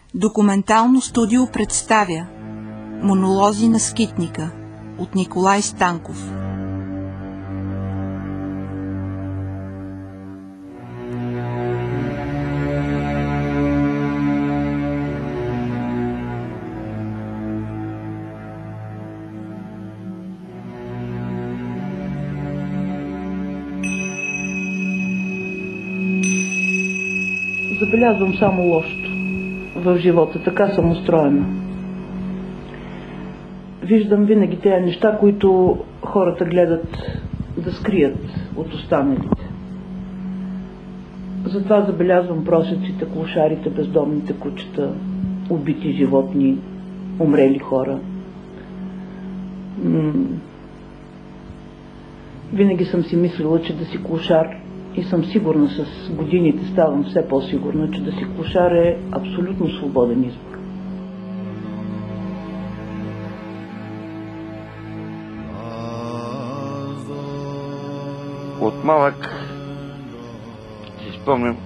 Документално студио представя Монолози на скитника от Николай Станков. Забелязвам само лошото в живота, така съм устроена. Виждам винаги тези неща, които хората гледат да скрият от останалите. Затова забелязвам просеците, клошарите, бездомните кучета, убити животни, умрели хора. Винаги съм си мислила, че да си клошар, и съм сигурна, с годините ставам все по-сигурна, че да си клошар е абсолютно свободен избор. От малък си спомням,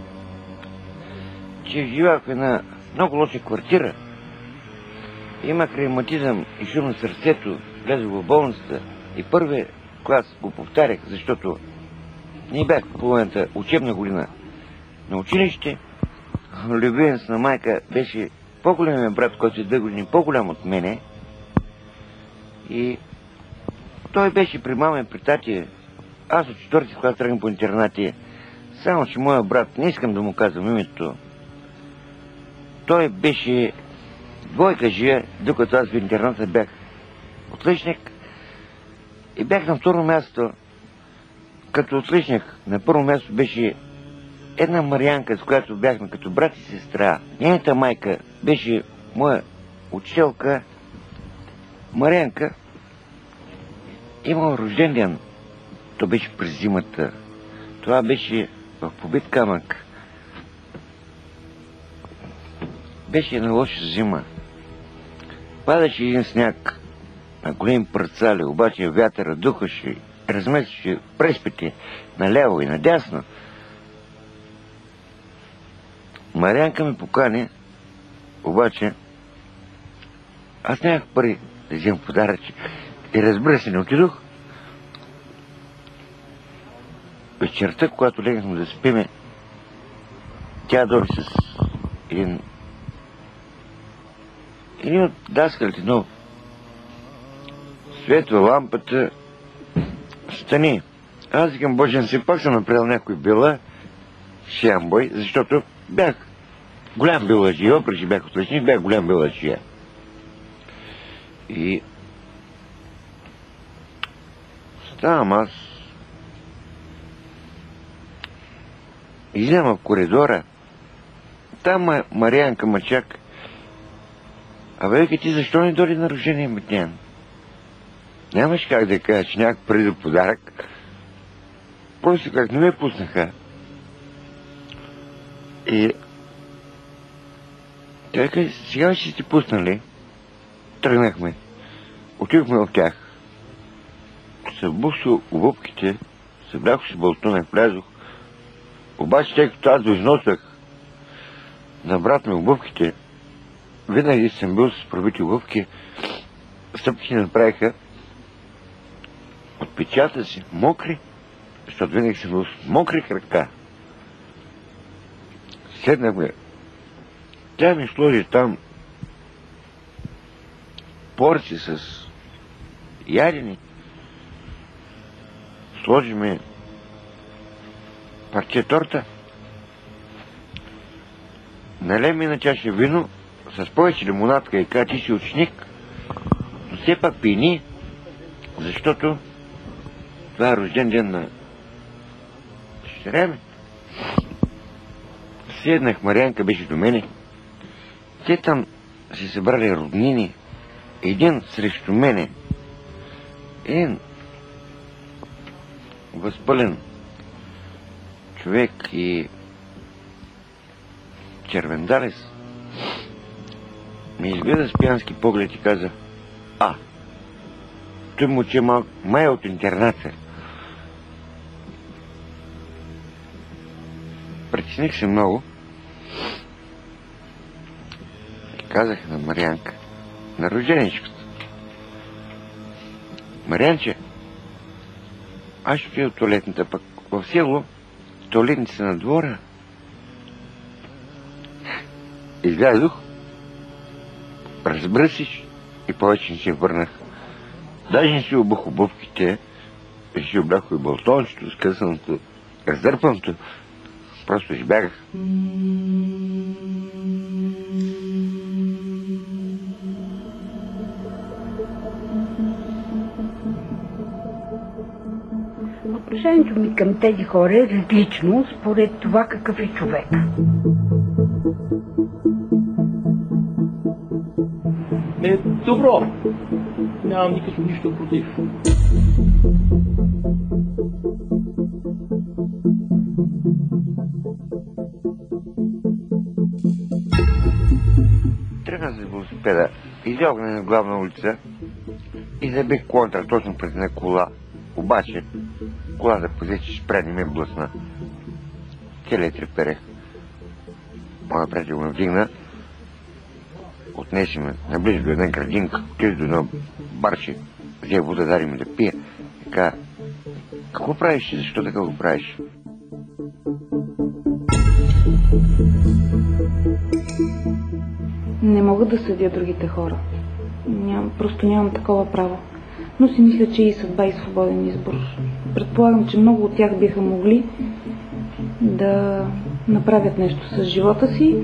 че живях в една много лоша квартира. Имах ревматизъм и шум на сърцето, влязох в болницата и първи клас го повтарях, защото ние бях в половината учебна година на училище. Любимец на майка беше по-големият брат, който е 2 години по-голям от мене. И той беше при мама и при тати. Аз от 4-ти клас тръгнах по интернати. Само че моя брат, не искам да му казвам името, той беше двойка жия, докато аз в интерната бях отличник. И бях на второ място. Като отличник, на първо място беше една Марианка, с която бяхме като брат и сестра. Нейната майка беше моя учителка. Марианка имала рожден ден. То беше през зимата. Това беше в Побит камък. Беше една лоша зима. Падаше един сняг на големи парцали, обаче вятъра духаше, разместваше преспите наляво и надясно. Марианка ми покани, обаче аз нямах пари да вземам подаръче. И разбира се, не отидох. Вечерта, когато легнахме да спиме, тя дойде с един от даскалите, но светва лампата, стани. Аз викам, Боже, си пак съм направил някой била шамбой, защото бях голям беладжия, въпреки че бях отличник, бях голям беладжия. И ставам аз, излезам в коридора, там Марианка ма чака. Абе, вика, ти защо не дойде на рождения ми ден? Нямаш как да кажа, че някак преди да подарък. Просто как не ме пуснаха. И тя каза, сега ще ти пуснали. Тръгнахме. Отидохме от тях. Събух се обувките, събрах се балкона и влязох. Обаче, тъй като аз доизносах на брат ми обувките, винаги съм бил с пробити обувки, стъпки не направиха от печата си мокри, защото винаги съм бил с мокри крака. Седнахме. Тя ми сложи там порци с ядени. Сложи ми парче торта. Нале ми на чаша вино с повече лимонадка и каза, ти си ученик, но все пак пини, защото това е рожден ден на дъщеря ми. Седнах, Марианка беше до мене. Те там си събрали роднини. Един срещу мене. Един възпълен човек и червендалец ми изгледа с пиянски поглед и каза, той му че май от интерната. Притесних се много казах на Марианка, на рожденичката: Марианче, аз ще отида в туалетната, пък в село туалетните са на двора. Излязох, разбръсих и повече не се върнах. Даже не си обух обувките, и си облях и балтончето, скъсаното, раздърпаното. Просто избягах. Отношението ми към тези хора е различно според това какъв е човек. Добро. Нямам никакво нищо против. Тръгна с велосипеда, излязох на главна улица и забех контра точно пред една кола. Обаче колата взе, че спря, не ме блъсна. Целият треперех. Моя приятел ме вдигна, отнесе ме наблизо до една градинка, отиде до едно барче, взе вода, даде ми да пия и каза: какво правиш и защо така го правиш? Не мога да съдя другите хора. Просто нямам такова право. Но си мисля, че и съдба и свободен избор. Предполагам, че много от тях биха могли да направят нещо с живота си.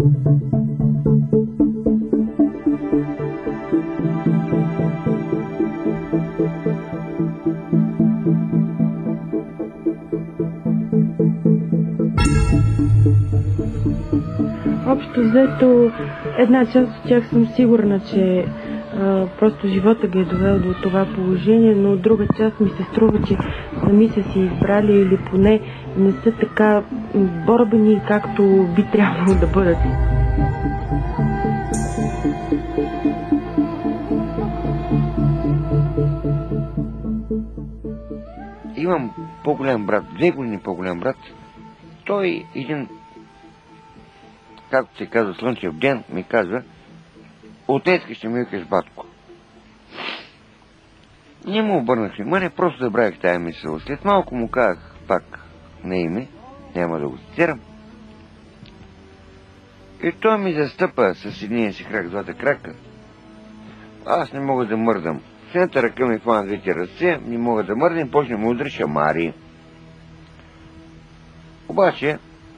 Общо взето, една част от тях съм сигурна, че просто живота ги е довел до това положение, но от друга част ми се струва, че сами са си избрали или поне не са така борбени, както би трябвало да бъдат. Имам по-голям брат, 2 години по-голям брат. Той един, както се казва, слънчев ден, ми казва: отнеска ще ми викаш батко. Не му обърнах внимание, просто забравих тая мисъл. След малко му казах пак на име, няма да го цитирам. И той ми застъпа с едния си крак, двата крака. Аз не мога да мърдам. С едната ръка ми хвана двете ръце, не мога да мърдам и почне му удри шамари. Обаче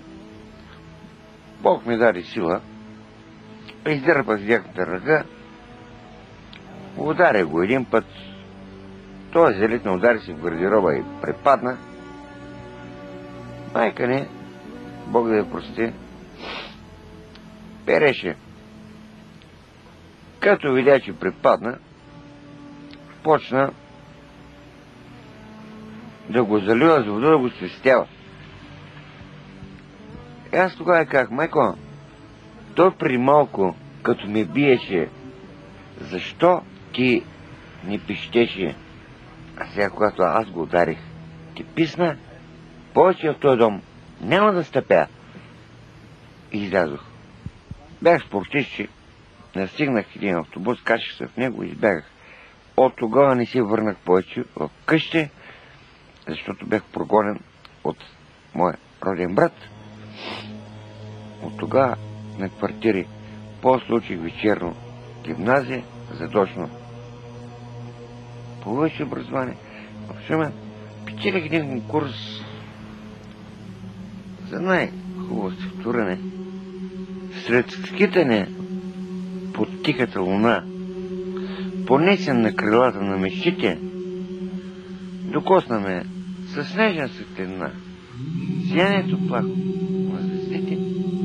Бог ми даде сила, издърпах с дяхната ръка, ударя го един път. Той залитна, удари се в гардероба и препадна. Майка не, Бог да я прости, переше. Като видя, че препадна, почна да го залива с вода, да го свистява. И аз тогава казах: майко, той при малко, като ме биеше, защо ти не пищеше? А сега, когато аз го ударих, ти писна, повече в този дом няма да стъпя. И излязох. Бях спортистчик, настигнах един автобус, качих се в него и избягах. От тогава не се върнах повече в къщи, защото бях прогонен от моя роден брат. От тогава на квартири после учих вечерно гимназия, задочно по висше образование. В Шумен печелих един курс за най-хубаво стихотворене. Сред скитане под тихата луна, понесен на крилата на мечтите, докосна ме със снежна светлина, сиянието плахо на звездите.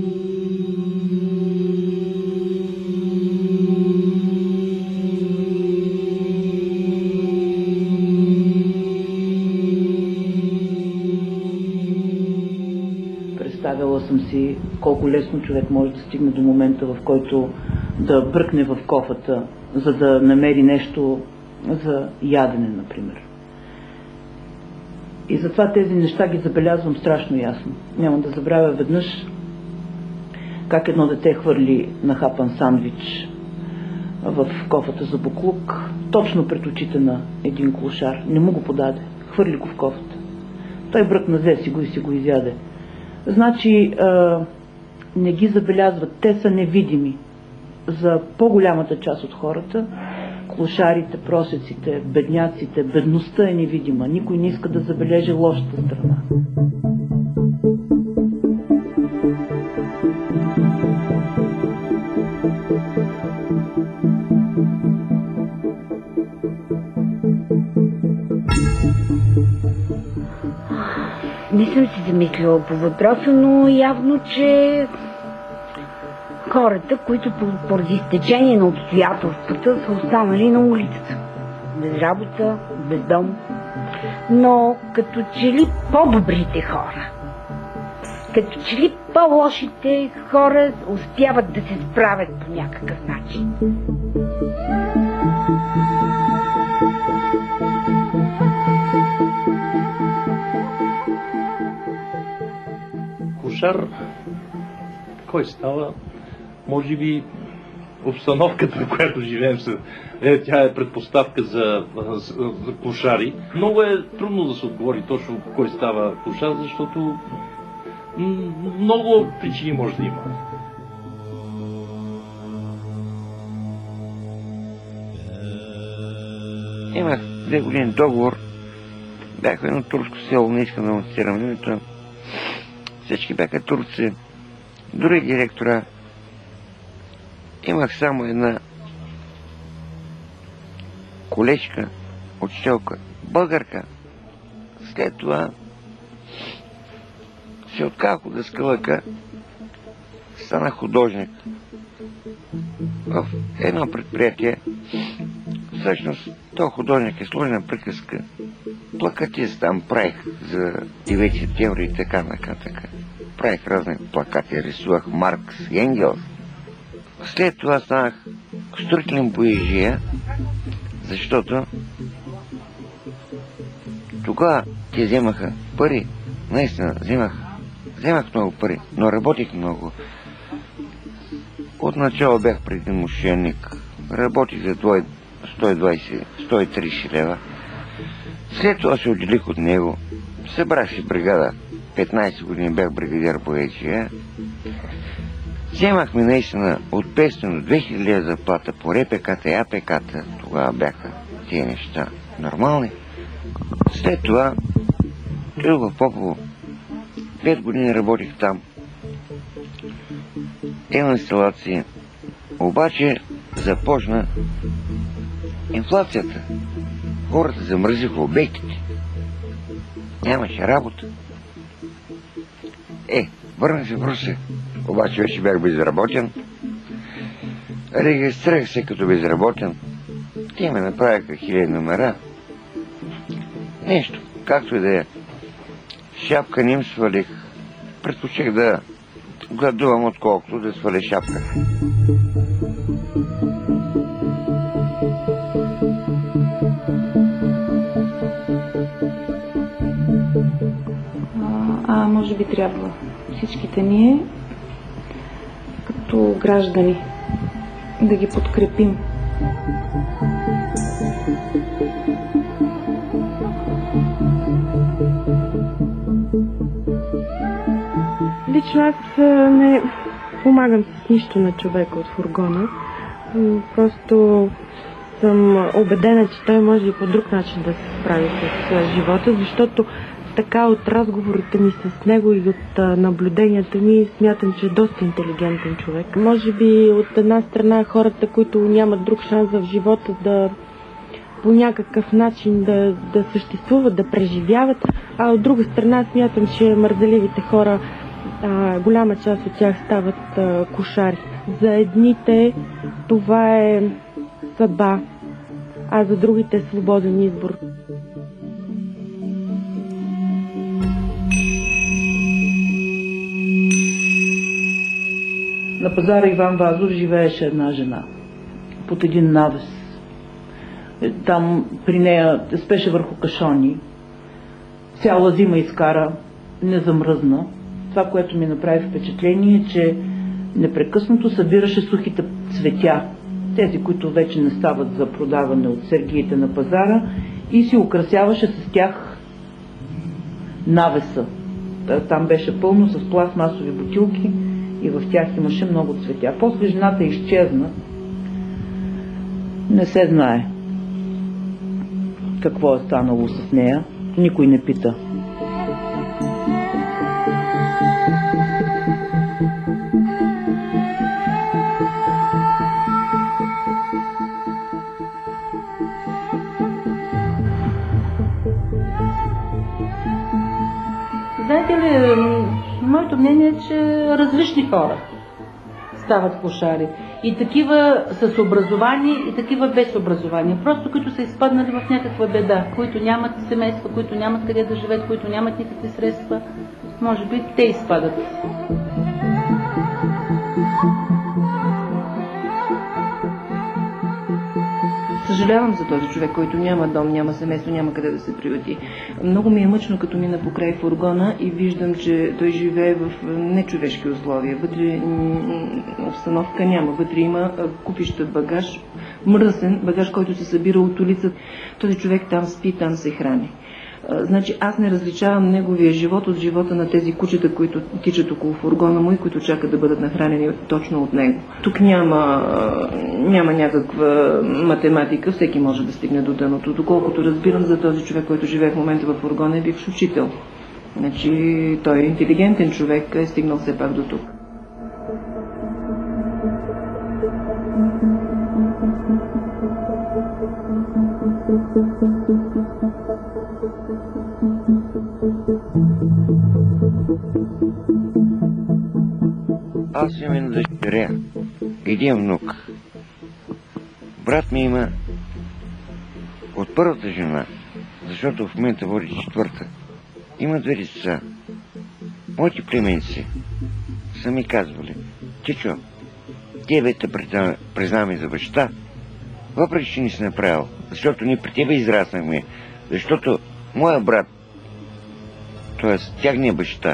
Представяла съм си колко лесно човек може да стигне до момента, в който да бръкне в кофата, за да намери нещо за ядене, например. И затова тези неща ги забелязвам страшно ясно. Няма да забравя веднъж как едно дете хвърли нахапан сандвич в кофата за буклук, точно пред очите на един клошар. Не му го подаде. Хвърли го в кофата. Той бръкна, взе си го и си го изяде. Значи, не ги забелязват. Те са невидими. За по-голямата част от хората, клошарите, просеците, бедняците, бедността е невидима. Никой не иска да забележи лошата страна. Не съм си замислила по въпроса, но явно, че хората, които поради стечение на обстоятелствата са останали на улицата. Без работа, без дом. Но като че ли по-добрите хора, като че ли по-лошите хора успяват да се справят по някакъв начин. Клошар, кой става? Може би обстановката, в която живеем, тя е предпоставка за клошари. Много е трудно да се отговори точно кой става клошар, защото много причини може да има. Имах 2 години договор. Бях в едно турско село, не искам да му цитирам името. Всички бяха турци, дори директора. Имах само една колежка, учителка, българка. След това се отказах от даскалъка, станах художник в едно предприятие. Всъщност, този художник е сложна приказка. Плакатист там правих за 9 септември и така нататък. Правих разни плакати, рисувах Маркс и Енгелс. След това станах строителен бояжия, защото тогава те вземаха пари. Наистина, вземах много пари, но работих много. Отначало бях преди мошенник. Работих за 120-130 лева. След това се отделих от него. Събрах си бригада. 15 години бях бригадир по ЕЧЕ. Вземахме наистина от 500 до 2000 лева заплата по РПК-та и АПК-та. Тогава бяха тези неща нормални. След това отидох в Попово. 5 години работих там. Имам инсталации. Обаче започна инфлацията. Хората замръзиха обектите. Нямаше работа. Върнах се в Русе. Обаче вече бях безработен. Регистрирах се като безработен. Те ме направиха 1000 номера. Нещо, както и да е. Шапка не им свалих. Предпочех да гладувам, отколкото да сваля шапка. Може би трябва всичките ние, като граждани, да ги подкрепим. Лично аз не помагам с нищо на човека от фургона. Просто съм убедена, че той може и по друг начин да се справи с живота, защото така от разговорите ми с него и от наблюденията ми смятам, че е доста интелигентен човек. Може би от една страна хората, които нямат друг шанс в живота да по някакъв начин да съществуват, да преживяват, а от друга страна смятам, че мързеливите хора, голяма част от тях стават кошари. За едните това е съдба, а за другите е свободен избор. На пазара Иван Вазов живееше една жена под един навес. Там при нея спеше върху кашони. Цяла зима изкара, не замръзна. Това, което ми направи впечатление, е, че Непрекъснато събираше сухите цветя, тези, които вече не стават за продаване от сергиите на пазара, и си украсяваше с тях навеса. Там беше пълно с пластмасови бутилки и в тях имаше много цветя. После жената изчезна. Не се знае какво е станало с нея. Никой не пита. Знаете ли, моето мнение е, че различни хора стават клошари. И такива с образование, и такива без образование. Просто които са изпаднали в някаква беда, които нямат семейства, които нямат къде да живеят, които нямат никакви средства. Може би те изпадат. Съжалявам за този човек, който няма дом, няма семейство, няма къде да се приюти. Много ми е мъчно, като мина покрай фургона и виждам, че той живее в нечовешки условия. Вътре обстановка няма. Вътре има купища багаж, мръсен багаж, който се събира от улица. Този човек там спи, там се храни. Значи аз не различавам неговия живот от живота на тези кучета, които тичат около фургона му и които чакат да бъдат нахранени точно от него. Тук няма някаква математика, всеки може да стигне до дъното. Доколкото разбирам, за този човек, който живее в момента във фургона, е бивш учител. Значи той е интелигентен човек, е стигнал все пак до тук. Аз имам дъщеря, един внук. Брат ми има от първата жена, защото в момента води четвърта. Има 2 деца. Моите племенци са ми казвали: Чичо, тебе те признаваме за баща, въпреки че не си направил, защото ние при тебе израснахме, защото моя брат, т.е. тяхния баща,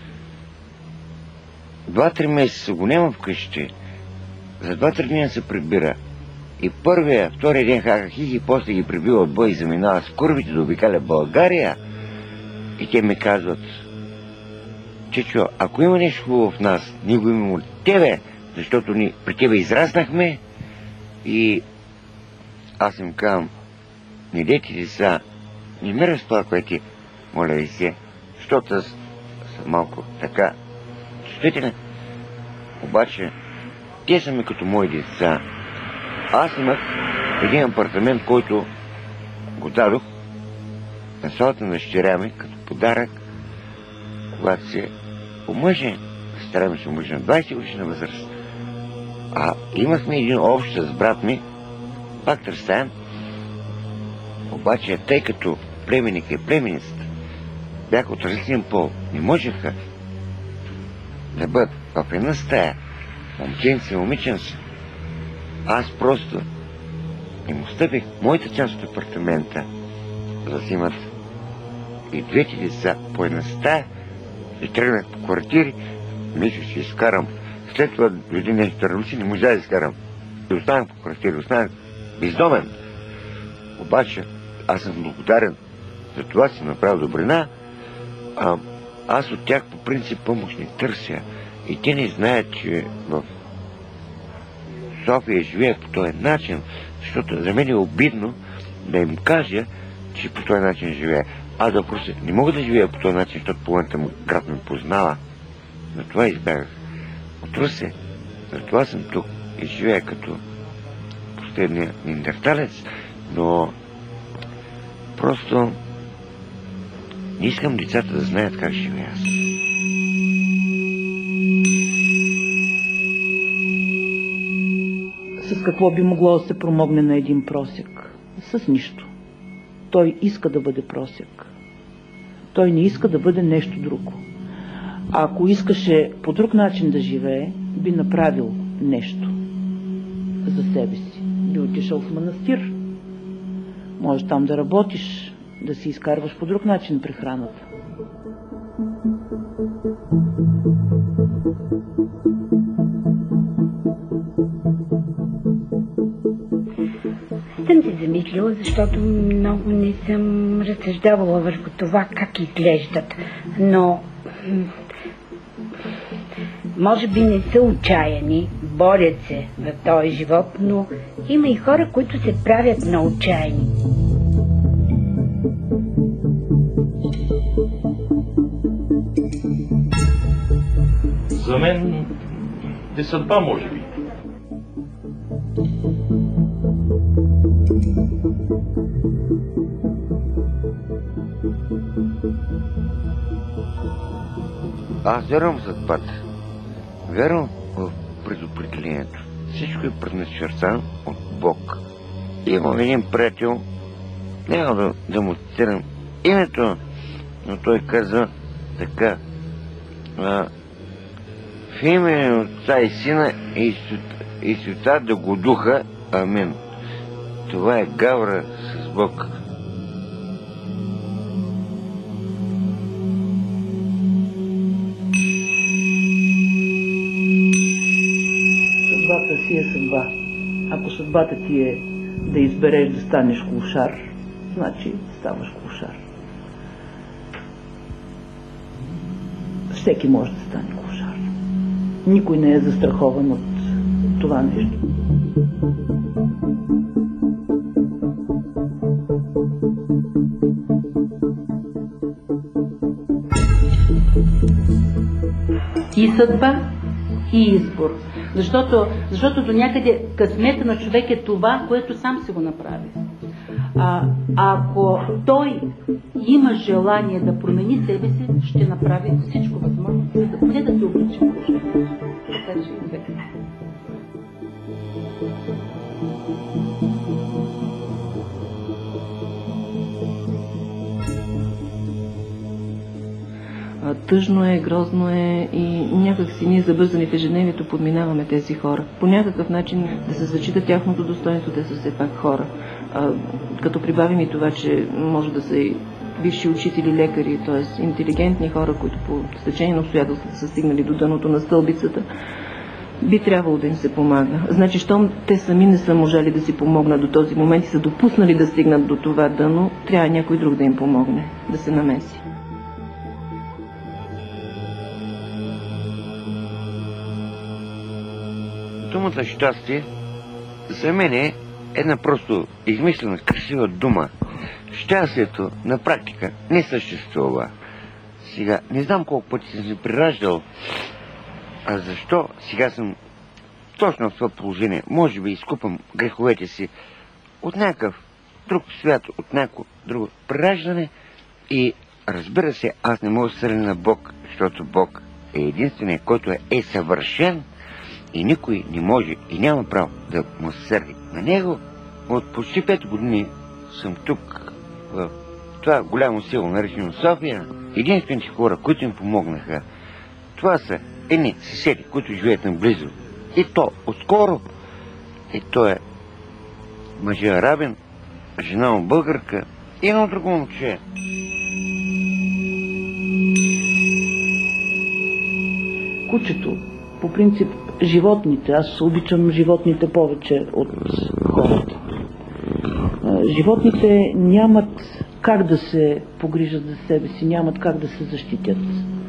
2-3 месеца го няма вкъщи, за 2-3 дни се прибира. И първия, втория ден хаха-хихи, после ги прибива от бой и заминава с курвите да обикаля България. И те ми казват: Чичо, ако има нещо хубаво в нас, ние го имаме от тебе, защото ни при тебе израснахме. И аз им казвам: не дейте деца, не ме разплаквайте, което моля ви се, защото аз съм малко така чувствителен. Обаче те са ми като мои деца. Аз имах един апартамент, който го дадох на салата на дъщеря ми като подарък, когато се омъжи. Стара ми се омъжи на 20 годишна възраст. А имахме един общ с брат ми, пак търсаем. Обаче, тъй като племенник и племенницата бяха от различен пол, не можеха да бъдат в една стая, момченци и момиченци. Аз просто им отстъпих моята част от апартамента, за да взимат и двете деца по една стая, и тръгнах по квартири, мисля, че изкарам. След това дойде нещо революция, не можа да изкарам. И останах по квартири, останах бездомен. Обаче аз съм благодарен за това, си направил добрина. Аз от тях по принцип помощ не търся. И те не знаят, че в София живеят по този начин, защото за мен е обидно да им кажа, че по този начин живея. Аз да просто не мога да живея по този начин, защото половината му град ме познава. Затова избягах от Русе. Затова съм тук и живея като последния неандерталец, но просто не искам децата да знаят как живея аз. С какво би могло да се промогне на един просяк? С нищо. Той иска да бъде просяк. Той не иска да бъде нещо друго. А ако искаше по друг начин да живее, би направил нещо за себе си. Би отишъл в манастир. Може там да работиш, да си изкарваш по друг начин прехраната. се замислила, защото много не съм разсъждавала върху това как изглеждат. Но може би не са отчаяни, борят се в този живот, но има и хора, които се правят на отчаяни. За мен е съдба, може би. Аз вярвам в съдбата. Вярвам в предопределението. Всичко е предначертано от Бог. Имам един приятел, няма да му цитирам името, но той каза така: в име на Отца и Сина и Света да го духа. Амин. Това е гавра с Бог. Съдбата си е съдба. Ако съдбата ти е да избереш да станеш клошар, значи ставаш клошар. Всеки може да стане клошар. Никой не е застрахован от това нещо. И съдба, и избор. Защото до някъде късмета на човек е това, което сам се го направи. Ако той има желание да промени себе си, ще направи всичко възможно, за да поне да се обличи в положението. Така че и двете. Тъжно е, грозно е и някак си ние забързани в ежедневието подминаваме тези хора. По някакъв начин да се зачита тяхното достоинство, те са все пак хора. Като прибавим и това, че може да са и бивши учители, лекари, т.е. интелигентни хора, които по стечение на обстоятелствата са стигнали до дъното на стълбицата, би трябвало да им се помага. Значи, щом те сами не са можели да си помогнат до този момент и са допуснали да стигнат до това дъно, трябва някой друг да им помогне, да се намеси. Думата щастие за мен е една просто измислена красива дума. Щастието на практика не съществува. Сега, не знам колко пъти съм се прираждал, а защо сега съм точно в това положение. Може би изкупам греховете си от някакъв друг свят, от някакво друго прираждане и разбира се, аз не мога да съдя на Бог, защото Бог е единственият, който е съвършен и никой не може и няма право да му се сърди на него. От почти 5 години съм тук, в това голямо село, наречено София. Единствените хора, които им помогнаха, това са едни съседи, които живеят наблизо. И то отскоро. И то е мъжа арабин, жена му българка и едно друго момче. Кучето, по принцип, животните, аз обичам животните повече от хората. Животните нямат как да се погрижат за себе си, нямат как да се защитят.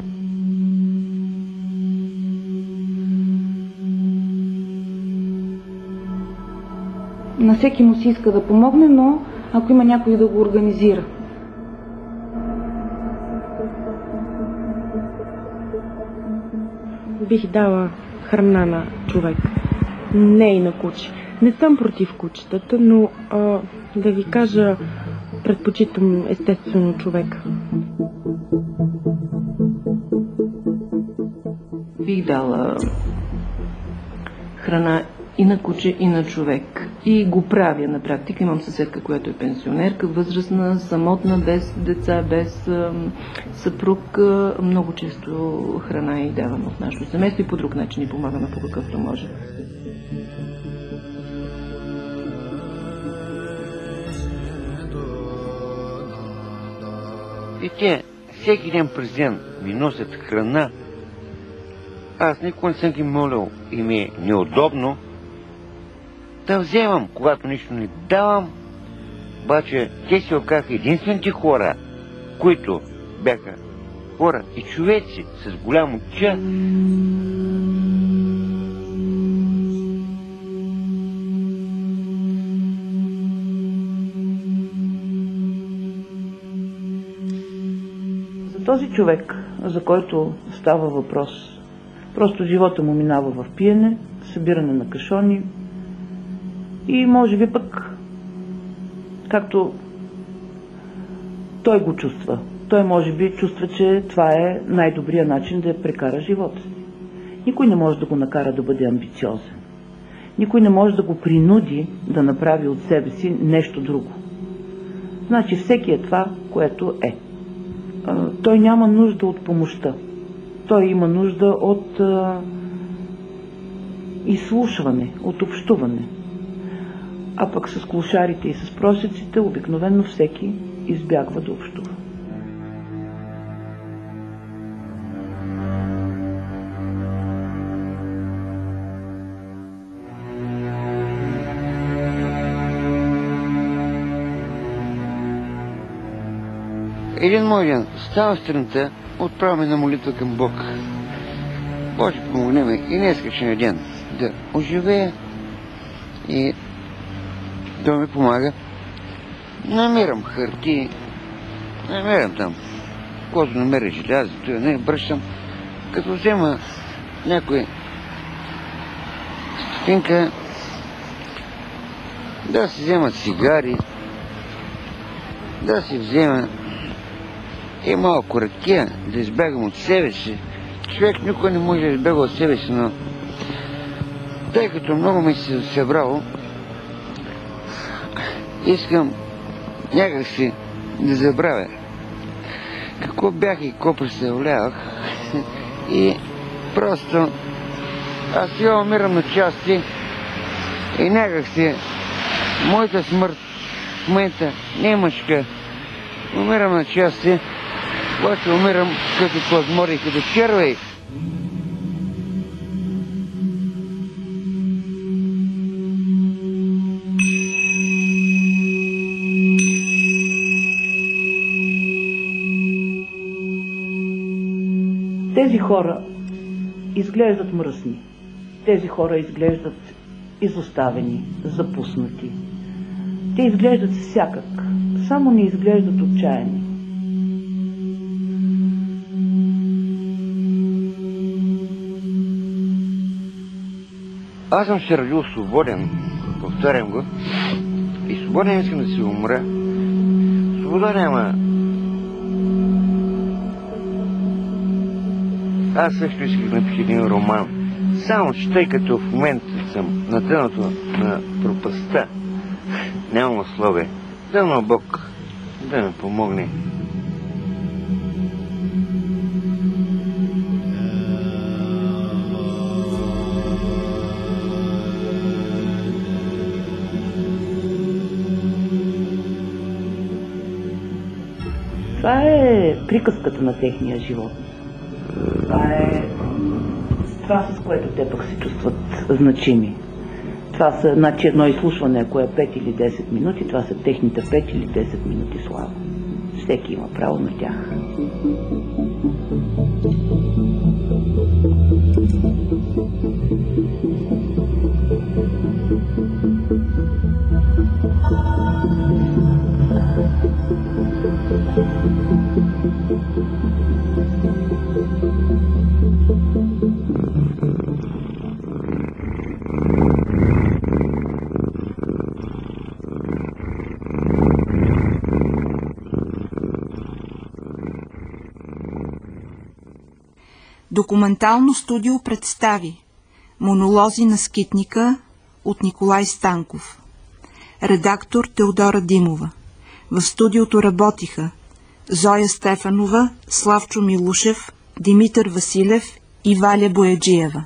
На всеки му си иска да помогне, но ако има някой да го организира. Бих дала храна на човек, не и на куче. Не съм против кучетата, но да ви кажа, предпочитам естествено човек. Бих дала храна и на куче, и на човек. И го правя на практика. Имам съседка, която е пенсионерка, възрастна, самотна, без деца, без съпруг. Много често храна и давам от нашето семейство и по друг начин и помагаме по какъвто може. И те всеки ден през ден ми носят храна. Аз никога не съм ги молил и ми е неудобно да вземам, когато нищо не давам, Обаче те се оказаха единствените хора, които бяха хора и човеци с голямо ча. За този човек, за който става въпрос, просто живота му минава в пиене, събиране на кашони и може би пък, както той го чувства, той може би чувства, че това е най-добрият начин да прекара живота си. Никой не може да го накара да бъде амбициозен. Никой не може да го принуди да направи от себе си нещо друго. Значи всеки е това, което е. Той няма нужда от помощта. Той има нужда от изслушване, от общуване. А пък с клошарите и с просеците обикновено всеки избягва да общува. Един мой ден става сутринта, отправяме на молитва към Бог. Боже, помогни ме и днескашния ден да оживея и той ми помага. Намирам хартии, намирам там, когато намеря желязо, той не бръщам, като взема някой стотинка, да си вземат цигари, да си взема и малко ракия, да избягам от себе си. Човек никой не може да избяга от себе си, но тъй като много ми се събрало, искам някакси да забравя какво бях и какво представлявах и просто аз сега умирам на части и някакси моята смърт в момента не е мъжка. Умирам на части, когато умирам като плазмори и като червей. Тези хора изглеждат мръсни. Тези хора изглеждат изоставени, запуснати. Те изглеждат всякак, само не изглеждат отчаяни. Аз съм се родил свободен, повторям го, и свободен искам да си умра. Свобода няма. Аз също исках да напиша един роман. Само че тъй като в момента съм на дъното на пропастта, нямам условие. Дано Бог да ме помогне. Това е приказката на техния живот. Това с което те пък се чувстват значими. Това са, значи едно изслушване, ако е 5 или 10 минути, това са техните 5 или 10 минути слава. Всеки има право на тях. Документално студио представи Монолози на скитника от Николай Станков. Редактор Теодора Димова. В студиото работиха Зоя Стефанова, Славчо Милушев, Димитър Василев и Валя Бояджиева.